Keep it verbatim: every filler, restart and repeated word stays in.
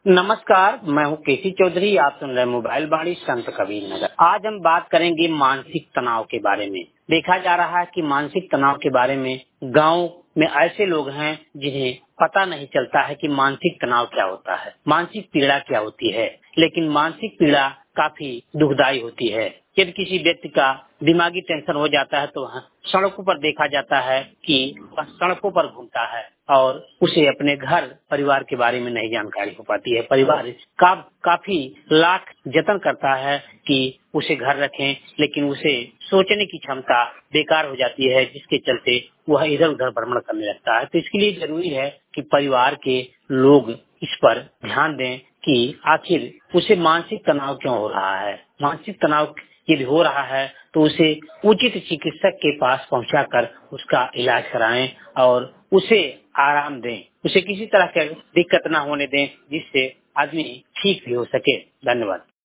नमस्कार, मैं हूँ केसी चौधरी। आप सुन रहे हैं मोबाइल बाणी संत कबीर नगर। आज हम बात करेंगे मानसिक तनाव के बारे में। देखा जा रहा है कि मानसिक तनाव के बारे में गांव में ऐसे लोग हैं जिन्हें पता नहीं चलता है कि मानसिक तनाव क्या होता है, मानसिक पीड़ा क्या होती है। लेकिन मानसिक पीड़ा काफी दुखदायी होती है। यदि किसी व्यक्ति का दिमागी टेंशन हो जाता है तो सड़कों पर देखा जाता है कि वह सड़कों पर घूमता है और उसे अपने घर परिवार के बारे में नहीं जानकारी हो पाती है। परिवार का काफी लाख जतन करता है कि उसे घर रखें, लेकिन उसे सोचने की क्षमता बेकार हो जाती है, जिसके चलते वह इधर उधर भ्रमण करने लगता है। तो इसके लिए जरूरी है कि परिवार के लोग इस पर ध्यान दें कि आखिर उसे मानसिक तनाव क्यों हो रहा है। मानसिक तनाव यदि हो रहा है तो उसे उचित चिकित्सक के पास पहुंचाकर उसका इलाज कराएं और उसे आराम दें, उसे किसी तरह की दिक्कत न होने दें, जिससे आदमी ठीक भी हो सके। धन्यवाद।